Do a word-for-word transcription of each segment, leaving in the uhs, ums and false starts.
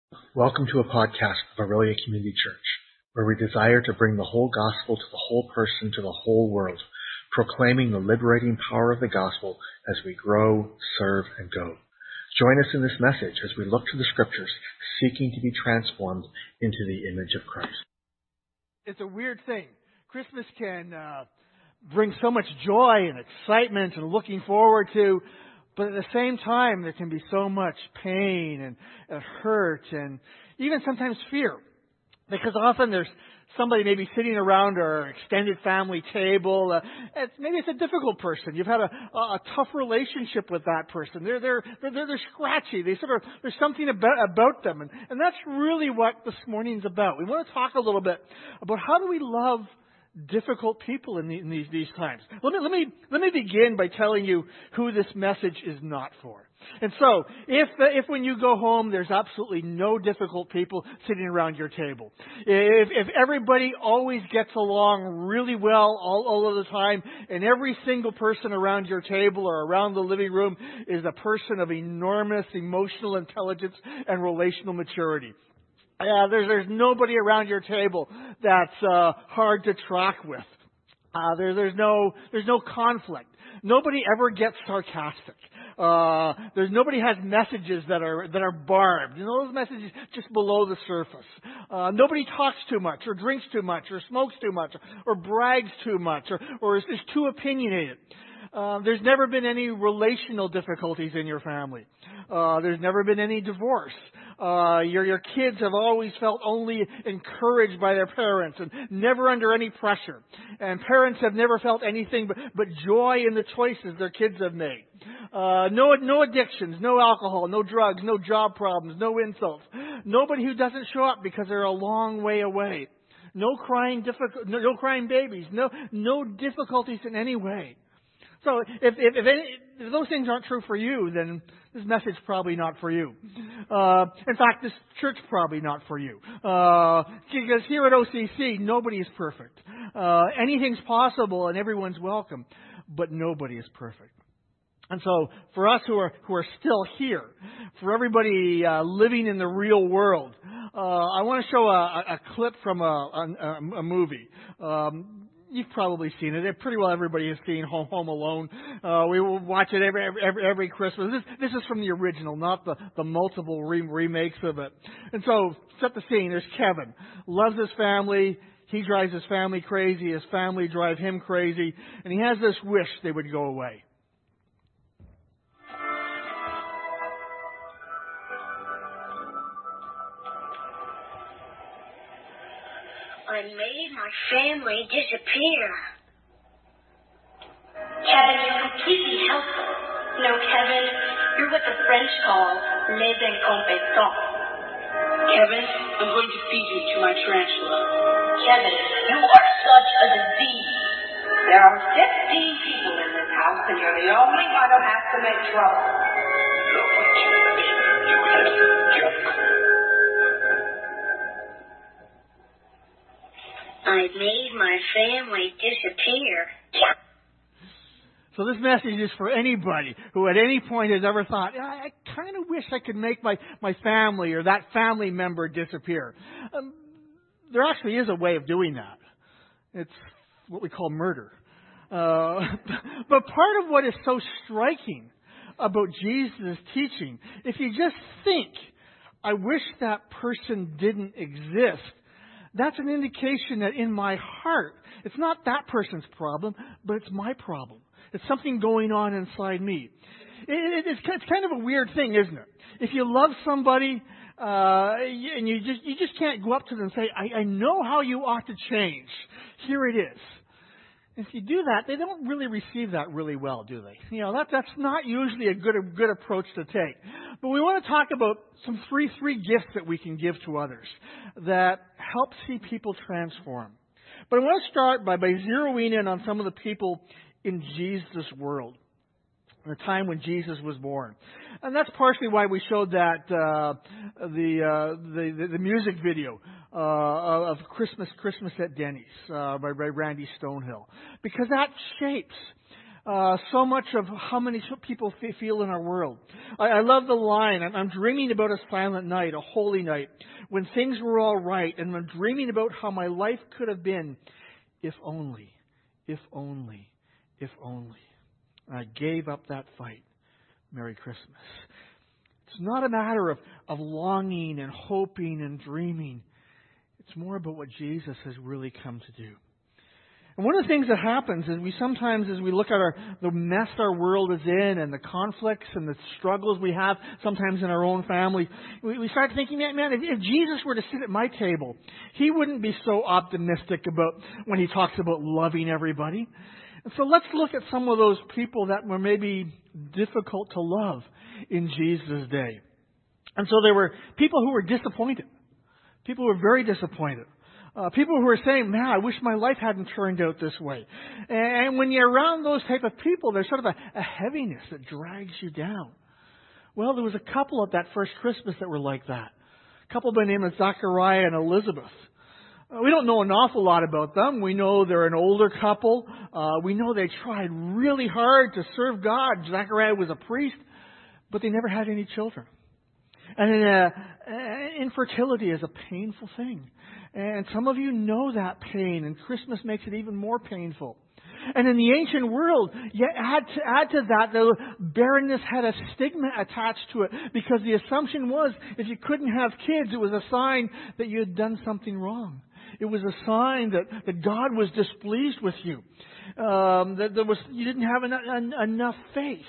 Welcome to a podcast of Aurelia Community Church, where we desire to bring the whole gospel to the whole person, to the whole world, proclaiming the liberating power of the gospel as we grow, serve, and go. Join us in this message as we look to the scriptures, seeking to be transformed into the image of Christ. It's a weird thing. Christmas can uh, bring so much joy and excitement and looking forward to, but at the same time, there can be so much pain and, and hurt and even sometimes fear. Because often there's somebody maybe sitting around our extended family table. Uh, it's, maybe it's a difficult person. You've had a, a tough relationship with that person. They're they're they're, they're scratchy. They sort of there's something about about them, and, and that's really what this morning's about. We want to talk a little bit about how do we love difficult people in, the, in these these times. Let me let me let me begin by telling you who this message is not for. And so, if uh, if when you go home, there's absolutely no difficult people sitting around your table. If if everybody always gets along really well all, all of the time, and every single person around your table or around the living room is a person of enormous emotional intelligence and relational maturity. Uh, there's, there's nobody around your table that's uh, hard to track with. Uh, there, there's no there's no conflict. Nobody ever gets sarcastic. Uh, there's nobody has messages that are that are barbed. You know, those messages just below the surface. Uh, nobody talks too much, or drinks too much, or smokes too much, or, or brags too much, or, or is, is too opinionated. Uh, there's never been any relational difficulties in your family. Uh, there's never been any divorce. Uh, your, your kids have always felt only encouraged by their parents and never under any pressure. And parents have never felt anything but, but joy in the choices their kids have made. Uh, no, no addictions, no alcohol, no drugs, no job problems, no insults. Nobody who doesn't show up because they're a long way away. No crying difficult, no, no crying babies, no, no difficulties in any way. So if, if, if, any, if those things aren't true for you, then this message is probably not for you. Uh, in fact, this church is probably not for you. Uh, because here at O C C, nobody is perfect. Uh, anything's possible and everyone's welcome, but nobody is perfect. And so, for us who are who are still here, for everybody uh, living in the real world, uh, I want to show a, a clip from a, a, a movie. Um, You've probably seen it. Pretty well everybody has seen Home, Home Alone. Uh, we will watch it every every, every Christmas. This, this is from the original, not the, the multiple re- remakes of it. And so, set the scene. There's Kevin. Loves his family. He drives his family crazy. His family drive him crazy. And he has this wish they would go away. I made my family disappear. Kevin, you're completely helpless. No, Kevin, you're what the French call les incompétents. Kevin, I'm going to feed you to my tarantula. Kevin, you are such a disease. There are fifteen people in this house, and you're the only one who has to make trouble. Look what you did. You little jerk. I made my family disappear. So this message is for anybody who at any point has ever thought, I, I kind of wish I could make my, my family or that family member disappear. Um, there actually is a way of doing that. It's what we call murder. Uh, but part of what is so striking about Jesus' teaching, if you just think, I wish that person didn't exist, that's an indication that in my heart, it's not that person's problem, but it's my problem. It's something going on inside me. It, it, it's, it's kind of a weird thing, isn't it? If you love somebody uh, and you just you just can't go up to them and say, I, I know how you ought to change. Here it is. If you do that, they don't really receive that really well, do they? You know, that that's not usually a good a good approach to take. But we want to talk about some three three gifts that we can give to others that help see people transform. But I want to start by, by zeroing in on some of the people in Jesus' world, the time when Jesus was born. And that's partially why we showed that uh, the, uh, the, the the music video uh, of Christmas Christmas at Denny's uh, by, by Randy Stonehill, because that shapes Uh, so much of how many people feel in our world. I, I love the line, I'm, I'm dreaming about a silent night, a holy night, when things were all right, and I'm dreaming about how my life could have been if only, if only, if only. And I gave up that fight. Merry Christmas. It's not a matter of, of longing and hoping and dreaming. It's more about what Jesus has really come to do. And one of the things that happens is we sometimes, as we look at our the mess our world is in and the conflicts and the struggles we have sometimes in our own family, we, we start thinking, man, man, if, if Jesus were to sit at my table, He wouldn't be so optimistic about when He talks about loving everybody. And so let's look at some of those people that were maybe difficult to love in Jesus' day. And so there were people who were disappointed. People who were very disappointed. Uh, people who are saying, man, I wish my life hadn't turned out this way. And when you're around those type of people, there's sort of a, a heaviness that drags you down. Well, there was a couple at that first Christmas that were like that. A couple by the name of Zachariah and Elizabeth. Uh, we don't know an awful lot about them. We know they're an older couple. Uh, we know they tried really hard to serve God. Zachariah was a priest, but they never had any children. And uh, infertility is a painful thing. And some of you know that pain, and Christmas makes it even more painful. And in the ancient world, you add to, add to that, the barrenness had a stigma attached to it, because the assumption was if you couldn't have kids, it was a sign that you had done something wrong. It was a sign that, that God was displeased with you, um, that there was you didn't have en- en- enough faith.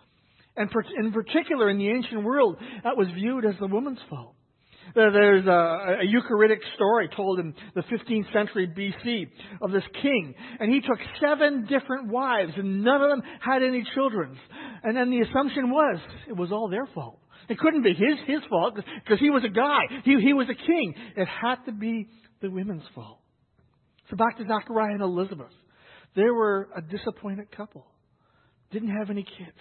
And in particular, in the ancient world, that was viewed as the woman's fault. There's a, a Ugaritic story told in the fifteenth century B C of this king. And he took seven different wives, and none of them had any children. And then the assumption was it was all their fault. It couldn't be his his fault, because he was a guy. He, he was a king. It had to be the women's fault. So back to Zachariah and Elizabeth. They were a disappointed couple. Didn't have any kids.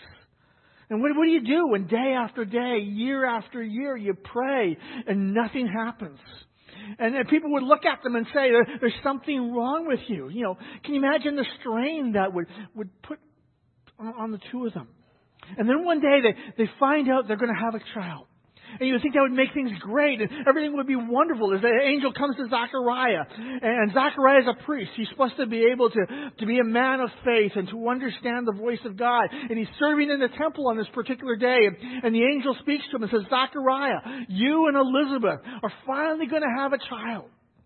And what, what do you do when day after day, year after year, you pray and nothing happens? And, and people would look at them and say, there, there's something wrong with you. You know, can you imagine the strain that would, would put on, on the two of them? And then one day they, they find out they're going to have a child. And you would think that would make things great and everything would be wonderful as the angel comes to Zachariah. And Zachariah is a priest. He's supposed to be able to, to be a man of faith and to understand the voice of God. And he's serving in the temple on this particular day. And the angel speaks to him and says, Zachariah, you and Elizabeth are finally going to have a child.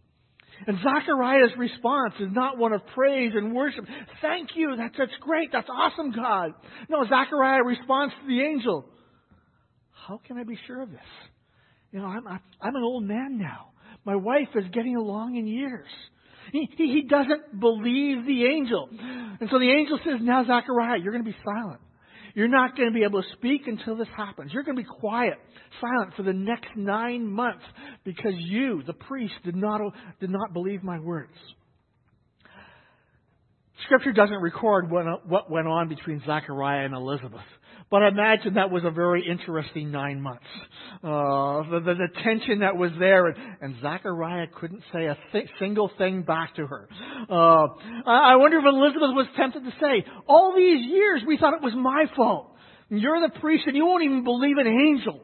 And Zachariah's response is not one of praise and worship. Thank you. That's, that's great. That's awesome, God. No, Zachariah responds to the angel. How can I be sure of this? You know, I'm, I'm an old man now. My wife is getting along in years. He, he, he doesn't believe the angel. And so the angel says, now, Zachariah, you're going to be silent. You're not going to be able to speak until this happens. You're going to be quiet, silent for the next nine months because you, the priest, did not, did not believe my words. Scripture doesn't record what went on between Zachariah and Elizabeth. But I imagine that was a very interesting nine months. Uh, the, the, the tension that was there, and, and Zachariah couldn't say a th- single thing back to her. Uh, I, I wonder if Elizabeth was tempted to say, all these years we thought it was my fault. You're the priest and you won't even believe an angel.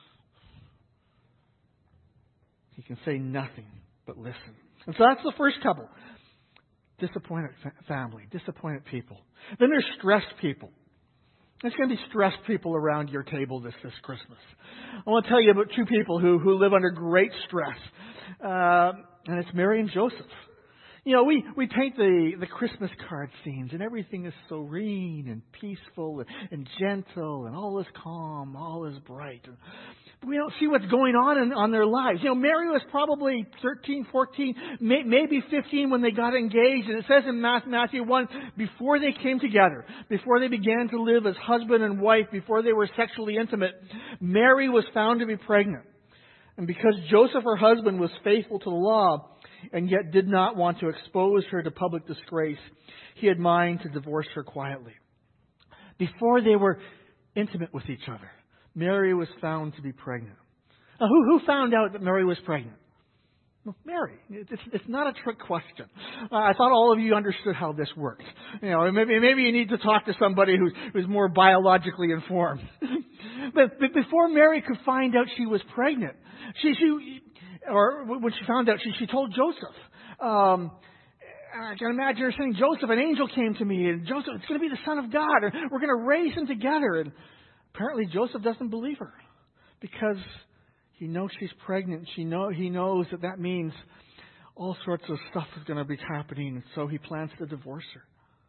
He can say nothing but listen. And so that's the first couple. Disappointed fa- family, disappointed people. Then there's stressed people. There's going to be stressed people around your table this, this Christmas. I want to tell you about two people who, who live under great stress. Uh, and it's Mary and Joseph. You know, we, we paint the, the Christmas card scenes and everything is serene and peaceful and, and gentle and all is calm, all is bright. But we don't see what's going on in on their lives. You know, Mary was probably thirteen, fourteen, may, maybe fifteen when they got engaged. And it says in Matthew one, before they came together, before they began to live as husband and wife, before they were sexually intimate, Mary was found to be pregnant. And because Joseph, her husband, was faithful to the law and yet did not want to expose her to public disgrace, he had mind to divorce her quietly. Before they were intimate with each other, Mary was found to be pregnant. Now, who, who found out that Mary was pregnant? Well, Mary, it's, it's not a trick question. Uh, I thought all of you understood how this works. You know, maybe maybe you need to talk to somebody who's, who's more biologically informed. but, but before Mary could find out she was pregnant, she she or when she found out, she she told Joseph. Um, I can imagine her saying, "Joseph, an angel came to me, and Joseph, it's going to be the Son of God, and we're going to raise him together." And apparently, Joseph doesn't believe her because he knows she's pregnant. She know he knows that that means all sorts of stuff is going to be happening, and so he plans to divorce her.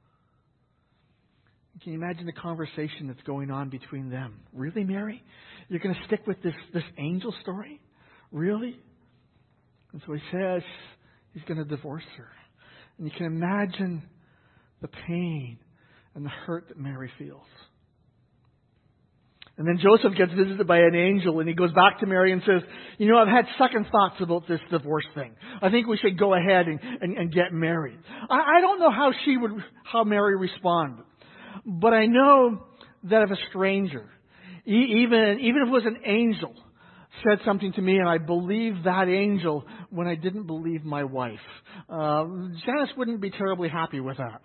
Can you imagine the conversation that's going on between them? Really, Mary? You're going to stick with this, this angel story? Really? And so he says he's going to divorce her. And you can imagine the pain and the hurt that Mary feels. And then Joseph gets visited by an angel, and he goes back to Mary and says, "You know, I've had second thoughts about this divorce thing. I think we should go ahead and, and, and get married." I, I don't know how she would, how Mary responded, but I know that if a stranger, e- even even if it was an angel, said something to me, and I believed that angel when I didn't believe my wife, uh, Janice wouldn't be terribly happy with that.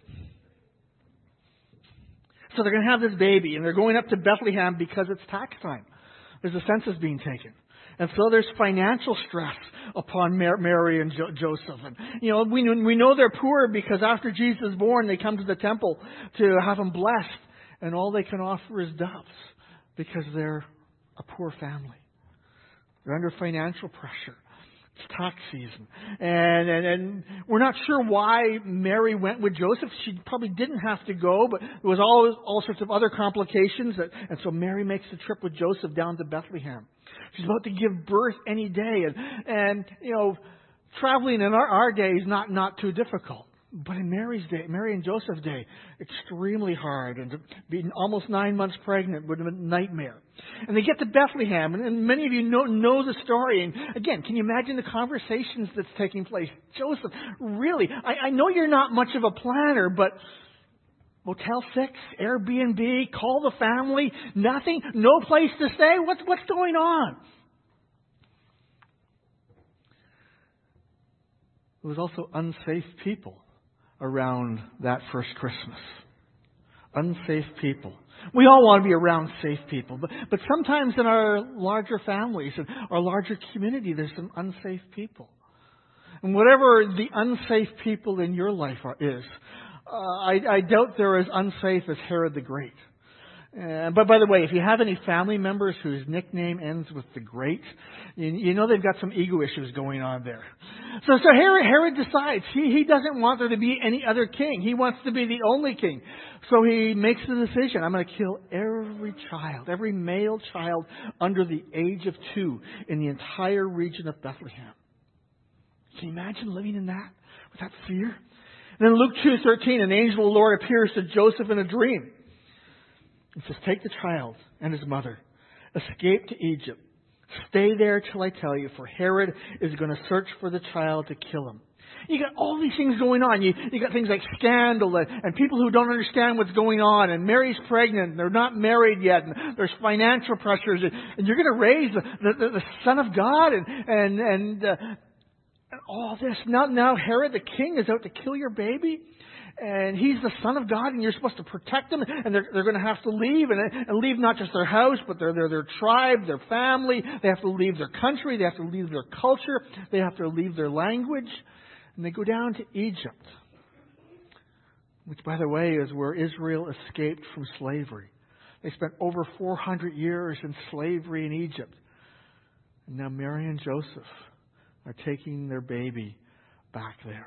So they're going to have this baby, and they're going up to Bethlehem because it's tax time. There's a census being taken. And so there's financial stress upon Mary and jo- Joseph. And, you know, we, we know they're poor because after Jesus is born, they come to the temple to have him blessed. And all they can offer is doves because they're a poor family. They're under financial pressure. It's tax season. And, and and we're not sure why Mary went with Joseph. She probably didn't have to go, but there was all, all sorts of other complications. That, and so Mary makes the trip with Joseph down to Bethlehem. She's about to give birth any day. And, and you know, traveling in our, our day is not, not too difficult. But in Mary's day, Mary and Joseph's day, extremely hard. And to be almost nine months pregnant would have been a nightmare. And they get to Bethlehem, and, and many of you know, know the story. And again, can you imagine the conversations that's taking place? Joseph, really, I, I know you're not much of a planner, but Motel six, Airbnb, call the family, nothing, no place to stay. What's what's going on? There was also unsafe people around that first Christmas. Unsafe people. We all want to be around safe people, but, but sometimes in our larger families and our larger community, there's some unsafe people. And whatever the unsafe people in your life are, is, uh, I, I doubt they're as unsafe as Herod the Great. Uh, but by the way, if you have any family members whose nickname ends with the Great, you, you know they've got some ego issues going on there. So, so Herod, Herod decides he, he doesn't want there to be any other king. He wants to be the only king. So he makes the decision, I'm going to kill every child, every male child under the age of two in the entire region of Bethlehem. Can you imagine living in that, with that fear? And then Luke two thirteen, an angel of the Lord appears to Joseph in a dream. He says, take the child and his mother, escape to Egypt. Stay there till I tell you, for Herod is going to search for the child to kill him. You got all these things going on. You, you got things like scandal and, and people who don't understand what's going on. And Mary's pregnant. And they're not married yet. And there's financial pressures. And, and you're going to raise the, the, the Son of God and and and, uh, and all this. Now, now Herod the king is out to kill your baby. And he's the Son of God, and you're supposed to protect him, and they're, they're going to have to leave, and, and leave not just their house, but their, their, their tribe, their family. They have to leave their country. They have to leave their culture. They have to leave their language. And they go down to Egypt, which, by the way, is where Israel escaped from slavery. They spent over four hundred years in slavery in Egypt. And now Mary and Joseph are taking their baby back there.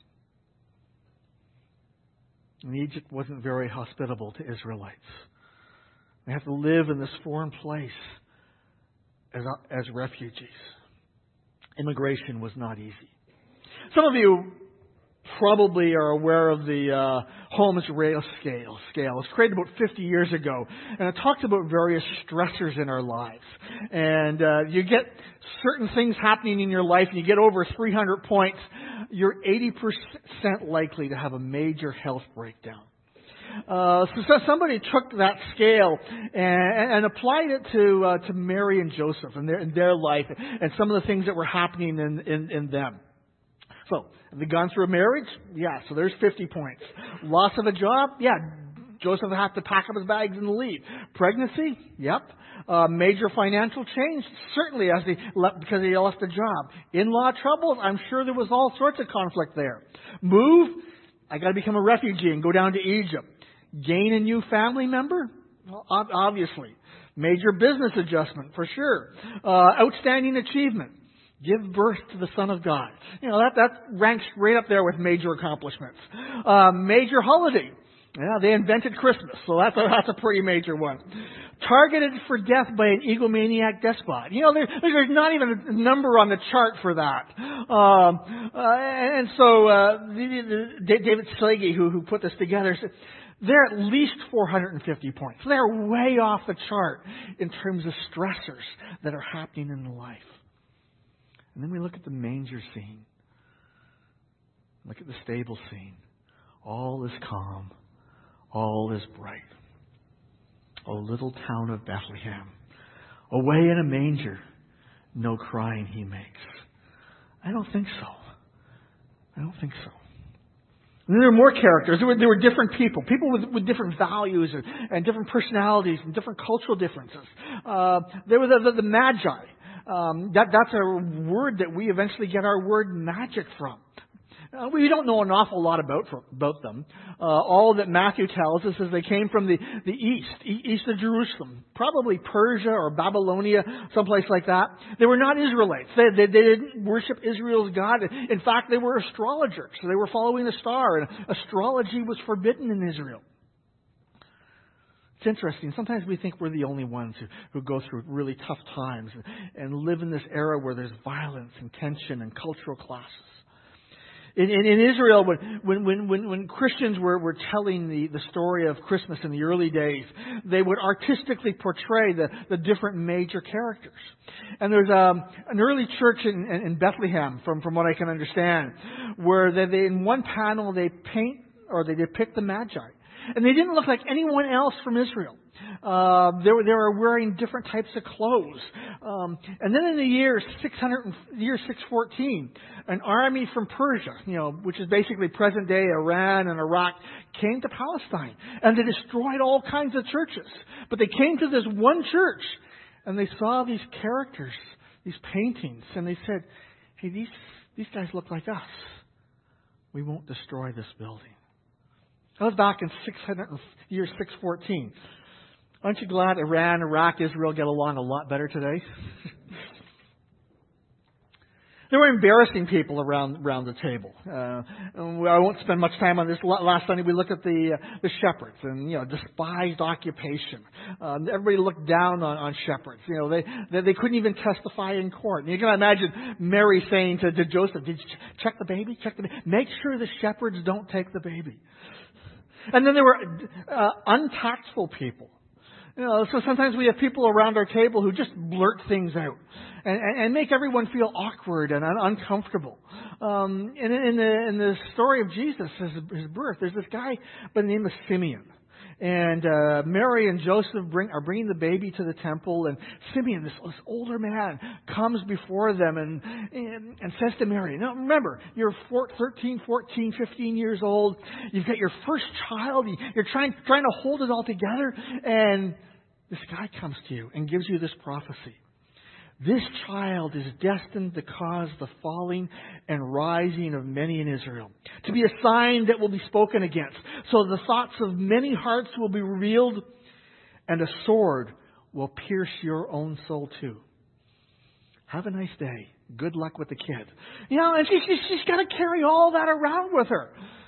And Egypt wasn't very hospitable to Israelites. They have to live in this foreign place as, as refugees. Immigration was not easy. Some of you probably are aware of the uh, Holmes-Rahe scale. Scale. It was created about fifty years ago, and it talks about various stressors in our lives. And uh, you get certain things happening in your life, and you get over three hundred points, you're eighty percent likely to have a major health breakdown. Uh, so, so somebody took that scale and, and applied it to uh, to Mary and Joseph and their in their life and some of the things that were happening in, in, in them. So, have they gone through a marriage? Yeah, so there's fifty points. Loss of a job? Yeah, Joseph had to pack up his bags and leave. Pregnancy? Yep. Uh, major financial change? Certainly, as he left, because he left the job. In-law troubles? I'm sure there was all sorts of conflict there. Move? I got to become a refugee and go down to Egypt. Gain a new family member? Well, obviously. Major business adjustment, for sure. Uh, outstanding achievement. Give birth to the Son of God. You know, that, that ranks right up there with major accomplishments. Uh, major holiday. Yeah, they invented Christmas, so that's a, that's a pretty major one. Targeted for death by an egomaniac despot. You know, there, there's not even a number on the chart for that. Um, uh, and so uh, the, the, David Slagey, who, who put this together, said they're at least four hundred fifty points. So they're way off the chart in terms of stressors that are happening in the life. And then we look at the manger scene. Look at the stable scene. All is calm. All is bright. O little town of Bethlehem, away in a manger, no crying he makes. I don't think so. I don't think so. And there were more characters. There were, there were different people. People with, with different values and, and different personalities and different cultural differences. Uh, there were the, the, the Magi. Um, that, that's a word that we eventually get our word magic from. Uh, we don't know an awful lot about about them. Uh, all that Matthew tells us is they came from the, the east, e- east of Jerusalem, probably Persia or Babylonia, someplace like that. They were not Israelites. They, they, they didn't worship Israel's God. In fact, they were astrologers. So they were following the star, and astrology was forbidden in Israel. It's interesting. Sometimes we think we're the only ones who, who go through really tough times and, and live in this era where there's violence and tension and cultural classes. In, in, in Israel, when, when, when, when Christians were, were telling the, the story of Christmas in the early days, they would artistically portray the, the different major characters. And there's um, an early church in, in, in Bethlehem, from, from what I can understand, where they, they, in one panel they paint or they depict the Magi. And they didn't look like anyone else from Israel. Uh, they were, they were wearing different types of clothes. Um, and then in the year six hundred, year six fourteen, an army from Persia, you know, which is basically present day Iran and Iraq, came to Palestine. And they destroyed all kinds of churches. But they came to this one church and they saw these characters, these paintings, and they said, hey, these, these guys look like us. We won't destroy this building. That was back in six hundred, year six fourteen. Aren't you glad Iran, Iraq, Israel get along a lot better today? There were embarrassing people around around the table. Uh, I won't spend much time on this. Last Sunday we looked at the uh, the shepherds and, you know, despised occupation. Uh, everybody looked down on, on shepherds. You know, they, they they couldn't even testify in court. And you can imagine Mary saying to, to Joseph, "Did you check the baby? Check the baby. Make sure the shepherds don't take the baby." And then there were uh, untactful people. You know, so sometimes we have people around our table who just blurt things out and, and, and make everyone feel awkward and un- uncomfortable. Um, and in the in the story of Jesus, his, his birth, there's this guy by the name of Simeon. And uh, Mary and Joseph bring, are bringing the baby to the temple, and Simeon, this, this older man, comes before them and, and and says to Mary, now remember, you're four, thirteen, fourteen, fifteen years old. You've got your first child. You're trying trying to hold it all together, and this guy comes to you and gives you this prophecy. This child is destined to cause the falling and rising of many in Israel, to be a sign that will be spoken against. So the thoughts of many hearts will be revealed, and a sword will pierce your own soul too. Have a nice day. Good luck with the kid. You know, and she's, she's got to carry all that around with her.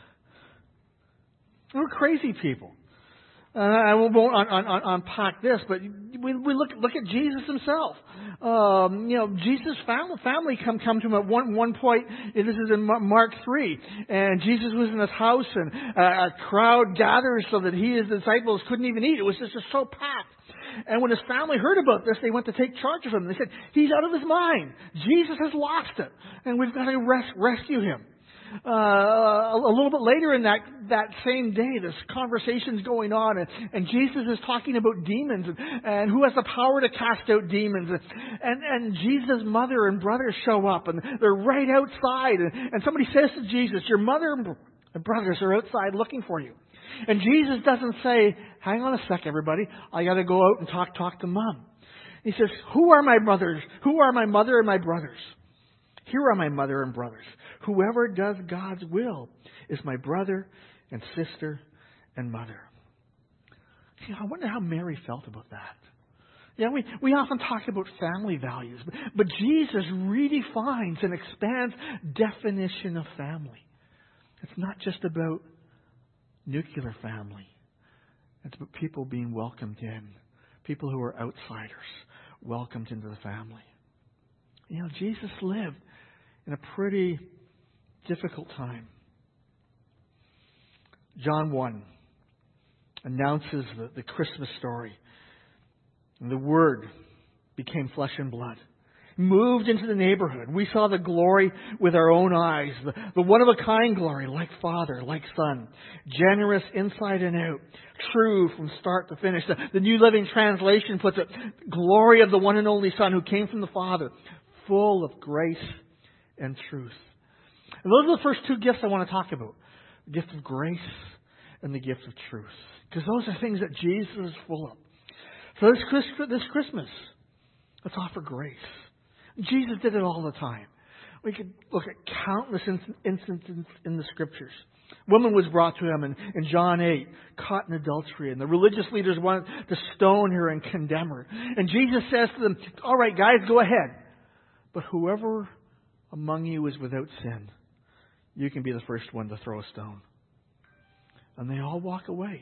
We're crazy people. Uh, I won't un- un- un- unpack this, but we, we look look at Jesus himself. Um, you know, Jesus' family, family come come to him at one one point. This is in Mark three, and Jesus was in his house, and uh, a crowd gathered so that he and his disciples couldn't even eat. It was just so packed. And when his family heard about this, they went to take charge of him. They said, "He's out of his mind. Jesus has lost it, and we've got to res- rescue him." Uh, a little bit later in that, that same day, this conversation's going on, and, and Jesus is talking about demons and, and who has the power to cast out demons. And, and, and Jesus' mother and brothers show up, and they're right outside. And, and somebody says to Jesus, your mother and brothers are outside looking for you. And Jesus doesn't say, hang on a sec, everybody. I got to go out and talk, talk to Mom. He says, who are my brothers? Who are my mother and my brothers? Here are my mother and brothers. Whoever does God's will is my brother and sister and mother. See, I wonder how Mary felt about that. Yeah, we, we often talk about family values, but, but Jesus redefines and expands definition of family. It's not just about nuclear family. It's about people being welcomed in. People who are outsiders, welcomed into the family. You know, Jesus lived in a pretty difficult time. John one announces the, the Christmas story. And the Word became flesh and blood. Moved into the neighborhood. We saw the glory with our own eyes. The, the one-of-a-kind glory, like Father, like Son. Generous inside and out. True from start to finish. The, the New Living Translation puts it, glory of the one and only Son who came from the Father. Full of grace and truth. And those are the first two gifts I want to talk about. The gift of grace and the gift of truth. Because those are things that Jesus is full of. So this, Christ, this Christmas, let's offer grace. Jesus did it all the time. We could look at countless instances in the Scriptures. Woman was brought to him in, in John eight, caught in adultery, and the religious leaders wanted to stone her and condemn her. And Jesus says to them, all right, guys, go ahead. But whoever among you is without sin, you can be the first one to throw a stone. And they all walk away.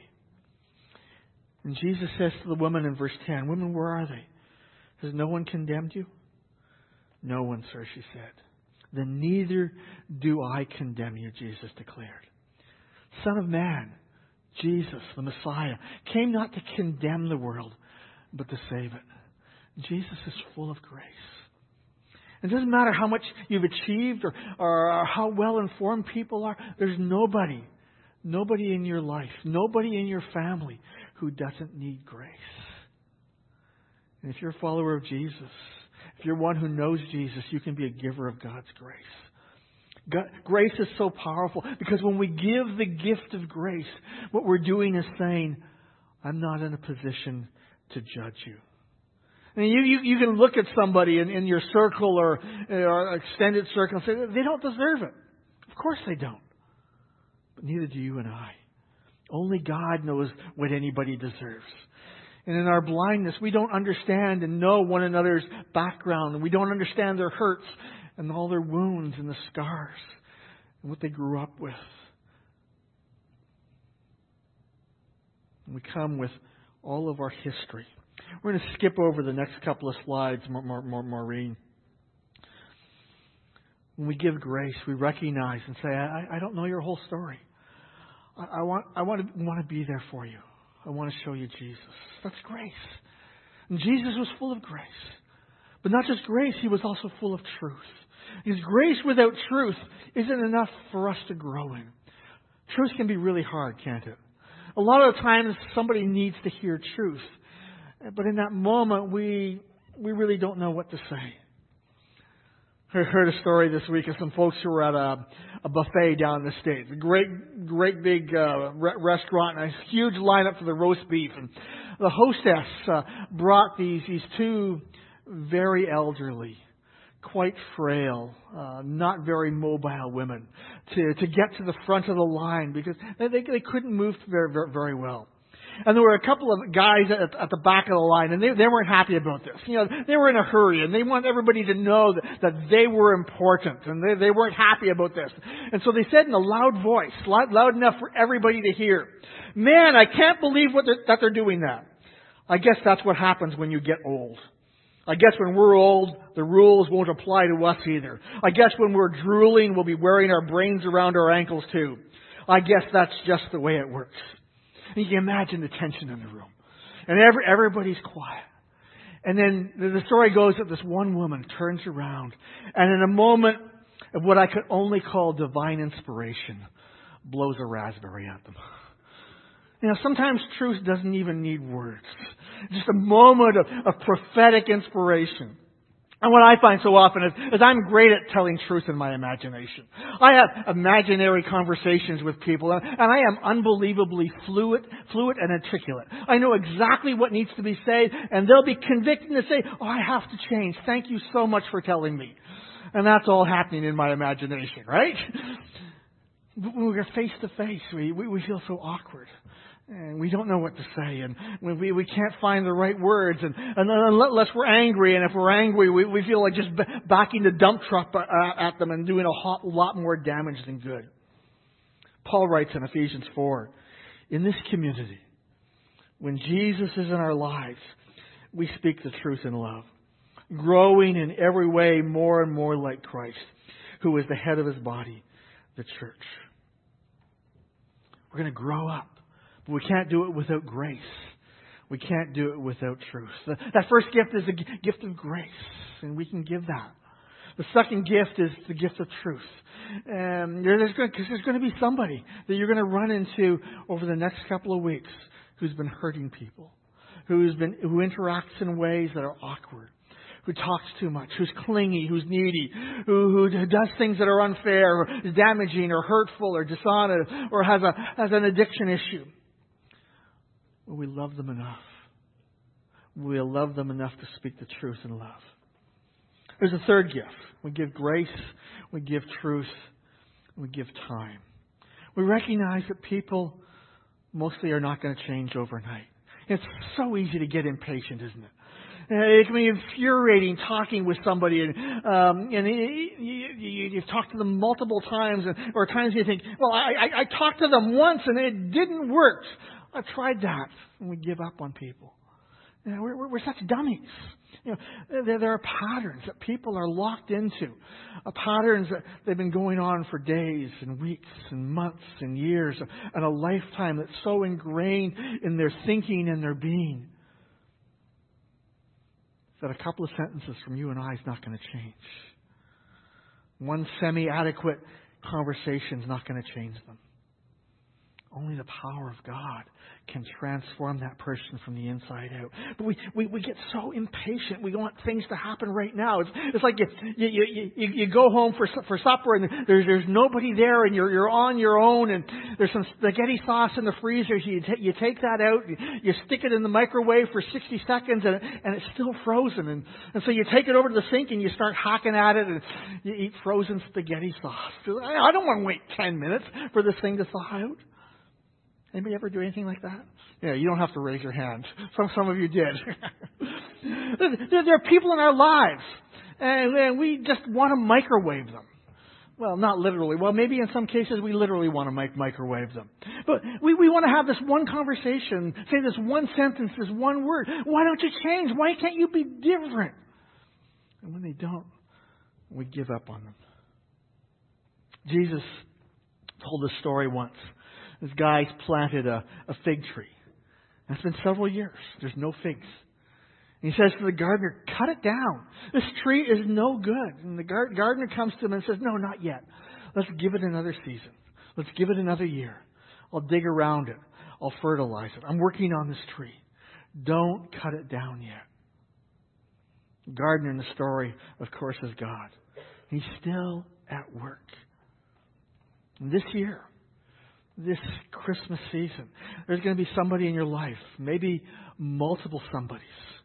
And Jesus says to the woman in verse ten, woman, where are they? Has no one condemned you? No one, sir, she said. Then neither do I condemn you, Jesus declared. Son of Man, Jesus, the Messiah, came not to condemn the world, but to save it. Jesus is full of grace. It doesn't matter how much you've achieved or, or how well informed people are. There's nobody, nobody in your life, nobody in your family who doesn't need grace. And if you're a follower of Jesus, if you're one who knows Jesus, you can be a giver of God's grace. God, grace is so powerful because when we give the gift of grace, what we're doing is saying, I'm not in a position to judge you. I mean, you, you, you can look at somebody in, in your circle or, or extended circle and say, they don't deserve it. Of course they don't. But neither do you and I. Only God knows what anybody deserves. And in our blindness, we don't understand and know one another's background. And we don't understand their hurts and all their wounds and the scars and what they grew up with. And we come with all of our history. We're going to skip over the next couple of slides, Maureen. When we give grace, we recognize and say, I, I don't know your whole story. I, I want I want to want to be there for you. I want to show you Jesus. That's grace. And Jesus was full of grace. But not just grace, He was also full of truth. Because grace without truth isn't enough for us to grow in. Truth can be really hard, can't it? A lot of the times somebody needs to hear truth. But in that moment, we we really don't know what to say. I heard a story this week of some folks who were at a, a buffet down in the States. A great, great big uh, re- restaurant and a huge lineup for the roast beef. And the hostess uh, brought these, these two very elderly, quite frail, uh, not very mobile women to, to get to the front of the line because they, they couldn't move very, very, very well. And there were a couple of guys at, at the back of the line, and they, they weren't happy about this. You know, they were in a hurry, and they want everybody to know that, that they were important, and they, they weren't happy about this. And so they said in a loud voice, loud, loud enough for everybody to hear, man, I can't believe what they're, that they're doing that. I guess that's what happens when you get old. I guess when we're old, the rules won't apply to us either. I guess when we're drooling, we'll be wearing our brains around our ankles too. I guess that's just the way it works. And you can imagine the tension in the room. And every, everybody's quiet. And then the story goes that this one woman turns around. And in a moment, of what I could only call divine inspiration blows a raspberry at them. You know, sometimes truth doesn't even need words. Just a moment of, of prophetic inspiration. And what I find so often is, is I'm great at telling truth in my imagination. I have imaginary conversations with people, and, and I am unbelievably fluid, fluid and articulate. I know exactly what needs to be said, and they'll be convicted to say, "Oh, I have to change. Thank you so much for telling me." And that's all happening in my imagination, right? When we're face to face, we, we we feel so awkward. And we don't know what to say, and we we can't find the right words, and, and unless we're angry, and if we're angry, we, we feel like just backing the dump truck at them and doing a hot, lot more damage than good. Paul writes in Ephesians four, in this community, when Jesus is in our lives, we speak the truth in love, growing in every way more and more like Christ, who is the head of his body, the church. We're going to grow up. But we can't do it without grace. We can't do it without truth. That first gift is the gift of grace, and we can give that. The second gift is the gift of truth. And there's going, cause there's going to be somebody that you're going to run into over the next couple of weeks who's been hurting people, who's been who interacts in ways that are awkward, who talks too much, who's clingy, who's needy, who, who does things that are unfair, or is damaging, or hurtful, or dishonest, or has a has an addiction issue. Well, we love them enough. We'll love them enough to speak the truth in love. There's a third gift. We give grace, we give truth, we give time. We recognize that people mostly are not going to change overnight. It's so easy to get impatient, isn't it? It can be infuriating talking with somebody, and um, and you, you, you've talked to them multiple times, and, or times you think, well, I, I, I talked to them once and it didn't work. I've tried that, and we give up on people. You know, we're, we're, we're such dummies. You know, there, there are patterns that people are locked into, uh, patterns that they've been going on for days and weeks and months and years, and a lifetime that's so ingrained in their thinking and their being that a couple of sentences from you and I is not going to change. One semi-adequate conversation is not going to change them. Only the power of God can transform that person from the inside out. But we, we, we get so impatient. We want things to happen right now. It's, it's like you, you, you, you, you go home for for supper and there's there's nobody there and you're you're on your own and there's some spaghetti sauce in the freezer. So you t- you take that out, you, you stick it in the microwave for sixty seconds and and it's still frozen. And, and so you take it over to the sink and you start hacking at it and you eat frozen spaghetti sauce. I don't want to wait ten minutes for this thing to thaw out. Anybody ever do anything like that? Yeah, you don't have to raise your hand. Some some of you did. there, there are people in our lives, and, and we just want to microwave them. Well, not literally. Well, maybe in some cases we literally want to mic- microwave them. But we, we want to have this one conversation, say this one sentence, this one word. Why don't you change? Why can't you be different? And when they don't, we give up on them. Jesus told this story once. This guy's planted a, a fig tree. And it's been several years. There's no figs. And he says to the gardener, cut it down. This tree is no good. And the gar- gardener comes to him and says, no, not yet. Let's give it another season. Let's give it another year. I'll dig around it. I'll fertilize it. I'm working on this tree. Don't cut it down yet. The gardener in the story, of course, is God. He's still at work. And this year, this Christmas season, there's going to be somebody in your life, maybe multiple somebodies,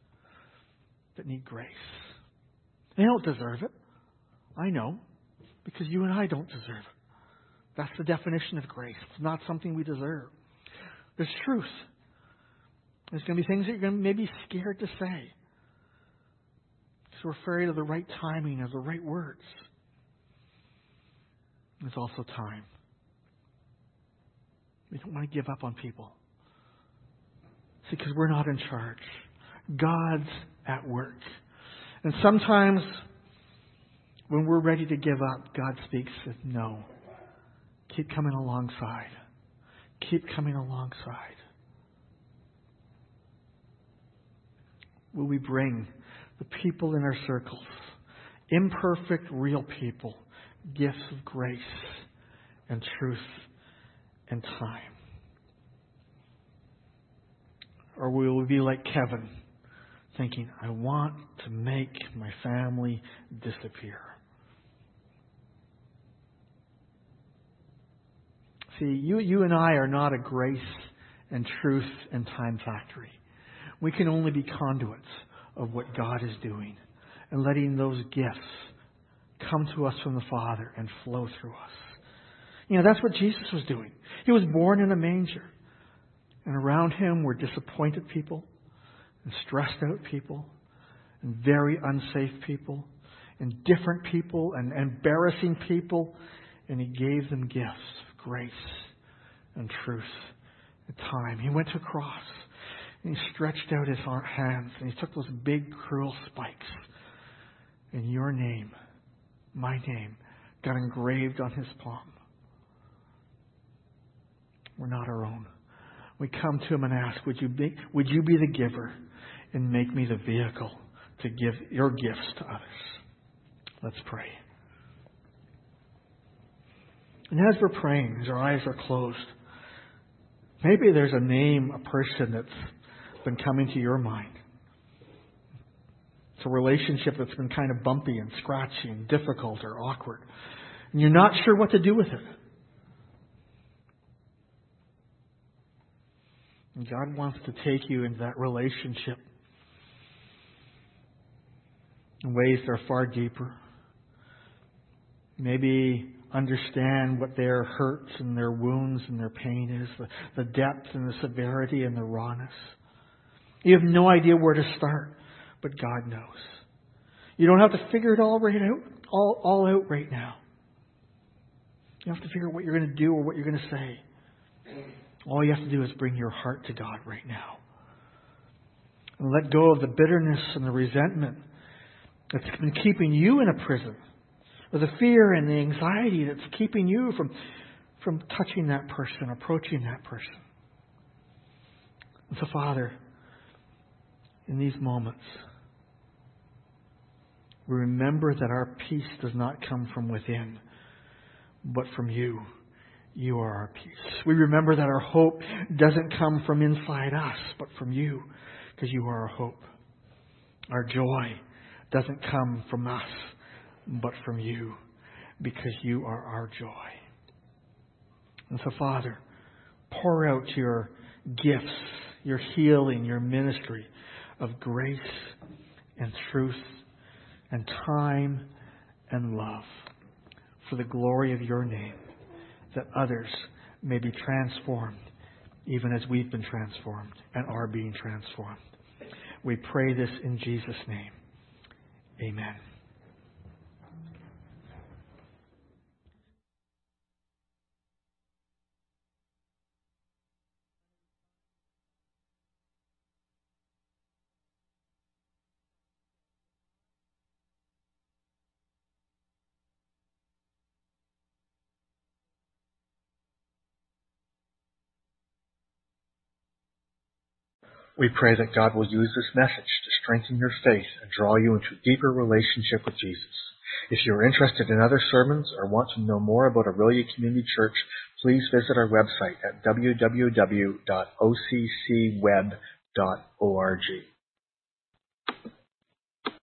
that need grace. They don't deserve it. I know, because you and I don't deserve it. That's the definition of grace. It's not something we deserve. There's truth. There's going to be things that you're going to maybe scared to say, because we're afraid of the right timing, of the right words. There's also time. We don't want to give up on people. See, because we're not in charge. God's at work. And sometimes when we're ready to give up, God speaks and says, no. Keep coming alongside. Keep coming alongside. Will we bring the people in our circles imperfect, real people, gifts of grace and truth and time? Or will we be like Kevin, thinking, I want to make my family disappear? See, you, you and I are not a grace and truth and time factory. We can only be conduits of what God is doing and letting those gifts come to us from the Father and flow through us. You know, that's what Jesus was doing. He was born in a manger. And around him were disappointed people and stressed out people and very unsafe people and different people and embarrassing people. And he gave them gifts of grace and truth and time. He went to a cross and he stretched out his hands and he took those big cruel spikes. And your name, my name, got engraved on his palm. We're not our own. We come to him and ask, would you be, would you be the giver and make me the vehicle to give your gifts to others? Let's pray. And as we're praying, as our eyes are closed, maybe there's a name, a person that's been coming to your mind. It's a relationship that's been kind of bumpy and scratchy and difficult or awkward. And you're not sure what to do with it. And God wants to take you into that relationship in ways that are far deeper. Maybe understand what their hurts and their wounds and their pain is, the, the depth and the severity and the rawness. You have no idea where to start, but God knows. You don't have to figure it all right out, all, all out right now. You don't have to figure out what you're going to do or what you're going to say. All you have to do is bring your heart to God right now. And let go of the bitterness and the resentment that's been keeping you in a prison. Or the fear and the anxiety that's keeping you from, from touching that person, approaching that person. And so, Father, in these moments, we remember that our peace does not come from within, but from you. You are our peace. We remember that our hope doesn't come from inside us, but from you, because you are our hope. Our joy doesn't come from us, but from you, because you are our joy. And so, Father, pour out your gifts, your healing, your ministry of grace and truth and time and love for the glory of your name, that others may be transformed even as we've been transformed and are being transformed. We pray this in Jesus' name. Amen. We pray that God will use this message to strengthen your faith and draw you into a deeper relationship with Jesus. If you're interested in other sermons or want to know more about Aurelia Community Church, please visit our website at w w w dot o c c web dot org.